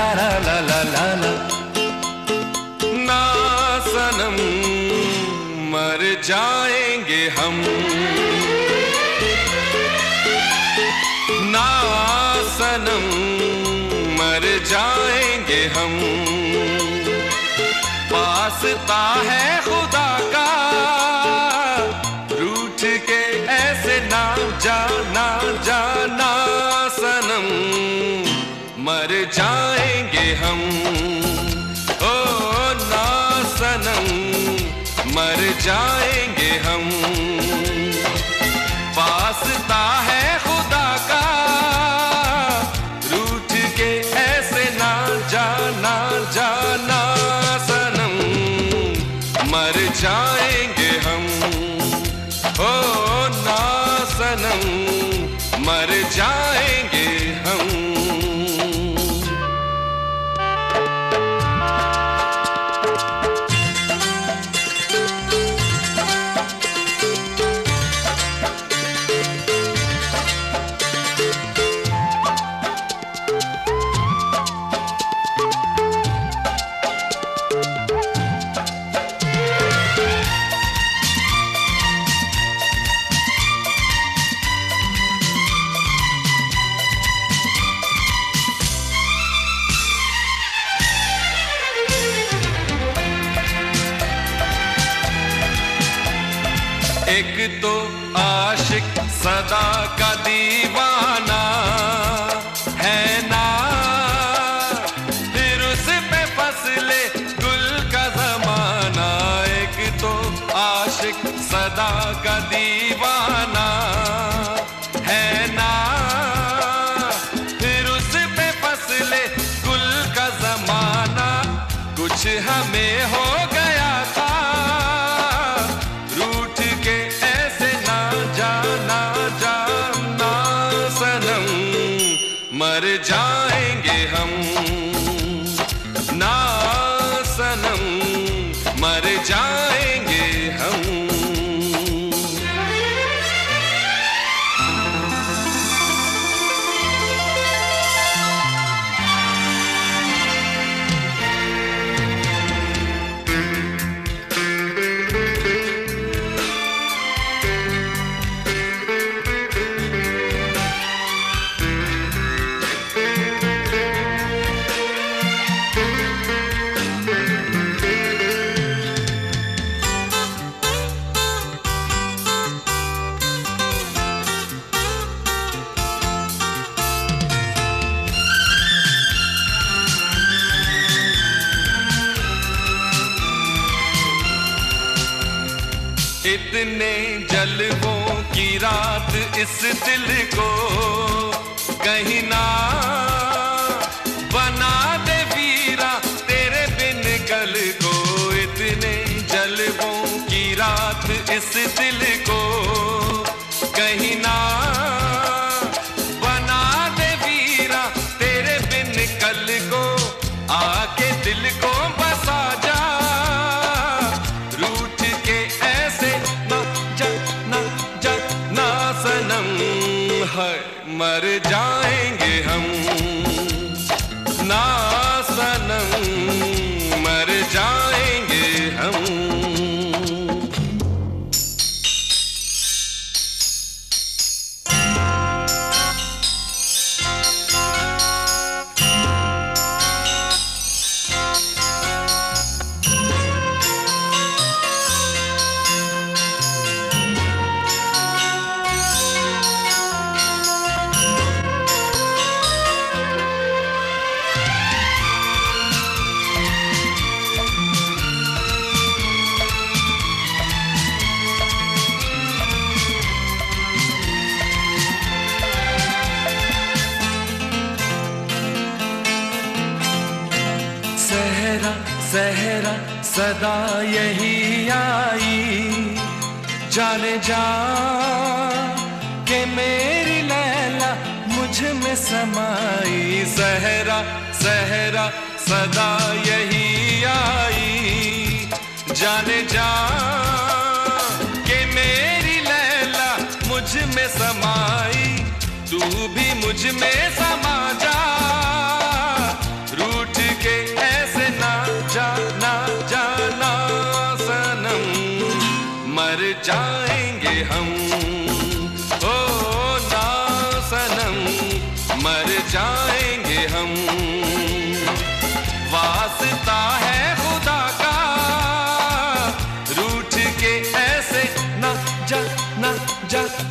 ला ला ला ला ला। ना सनम मर जाएंगे हम, ना सनम मर जाएंगे हम। वास्ता है खुदा का रूठ के ऐसे ना जाना जाना सनम मर जाएंगे हम। ओ ना सनम मर जाएंगे हम। वास्ता है खुदा का रूठ के ऐसे ना जाना जाना सनम मर जाएंगे हम। ओ ना सनम मर जाएंगे हम। एक तो आशिक सदा का दीवाना है ना, फिर उस पे फसले गुल का जमाना। एक तो आशिक सदा का दीवाना है ना, फिर उस पे फसले गुल का जमाना। कुछ हमें हो गया था रूठ के ऐसे ना जाना जाना सनम मर जाएंगे हम। ना सनम मर जाएंगे हम। इतने जलवों की रात इस दिल को कहीं ना बना दे वीरा तेरे बिन कल को। इतने जलवों की रात इस दिल को कहीं ना बना दे वीरा तेरे बिन कल को। आके दिल को बसा जा रूठ के ऐसे ना जाना जाना सनम है मर जाएंगे हम। ना सनम मर जाएंगे हम। सहरा सहरा सदा यही आई जाने जा के मेरी लैला मुझ में समाई। सहरा सहरा सदा यही आई जाने जा के मेरी लैला मुझ में समाई। तू भी मुझ में समा जा रूठ जाएंगे हम। वास्ता है खुदा का, रूठ के ऐसे ना जा, ना जा।